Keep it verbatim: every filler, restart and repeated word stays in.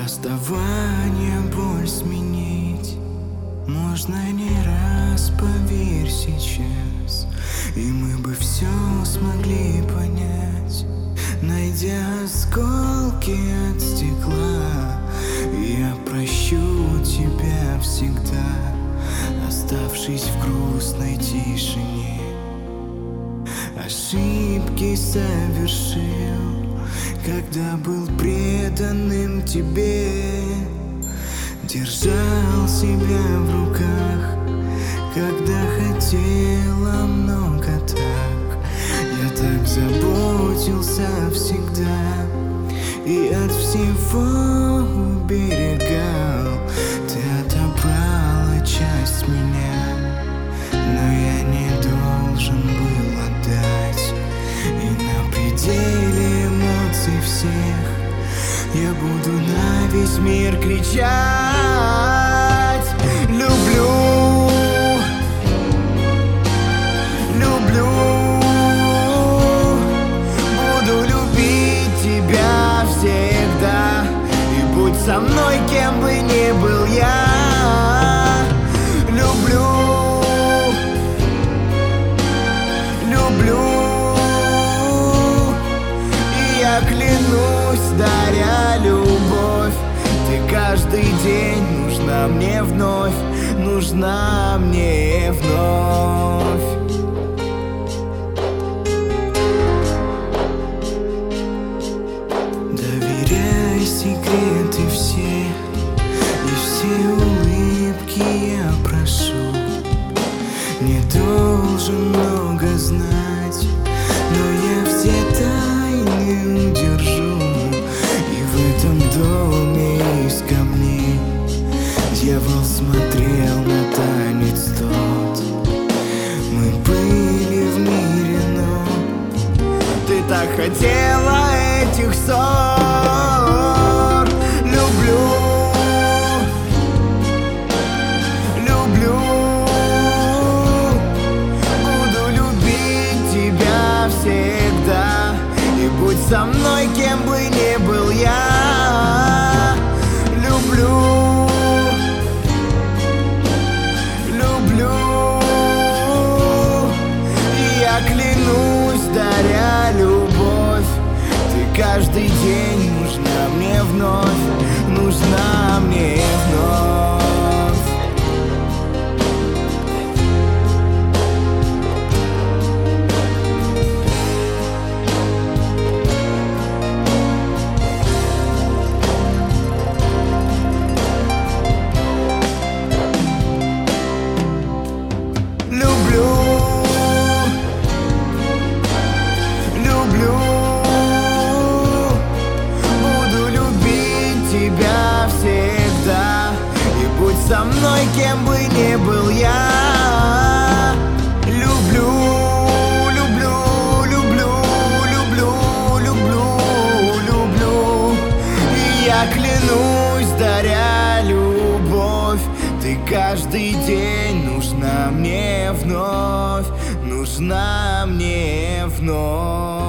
Расставание боль сменить можно не раз, поверь сейчас. И мы бы все смогли понять, найдя осколки от стекла. Я прощу тебя всегда, оставшись в грустной тишине. Ошибки совершил, когда был преданным тебе. Держал себя в руках, когда хотела много так. Я так заботился всегда и от всего уберегал. Ты отобрала часть меня, но я не должен был отдать. И на пределе эмоций всех я буду на весь мир кричать: люблю, люблю, буду любить тебя всегда. И будь со мной, кем бы ни был я. Люблю, люблю, и я клянусь, даря любовь. Ты каждый день нужна мне вновь, нужна мне вновь. Доверяй секреты все, и все улыбки я прошу. Не должен много знать, но я все тайны удержу. И в этом доме из камней дьявол смотрел на танец тот. Мы были в мире, но ты так хотела этих ссор. Люблю, люблю, буду любить тебя всегда. И будь со мной, кем бы ни был я. Люблю, люблю, и я клянусь, даря любовь. Ты каждый день нужна мне вновь, нужна мне вновь. Люблю, люблю, буду любить тебя всегда. И будь со мной, кем бы ни был я. Люблю, люблю, люблю, люблю, люблю, люблю, и я клянусь, даря любовь. Ты каждый день нужна мне вновь, нужна мне вновь.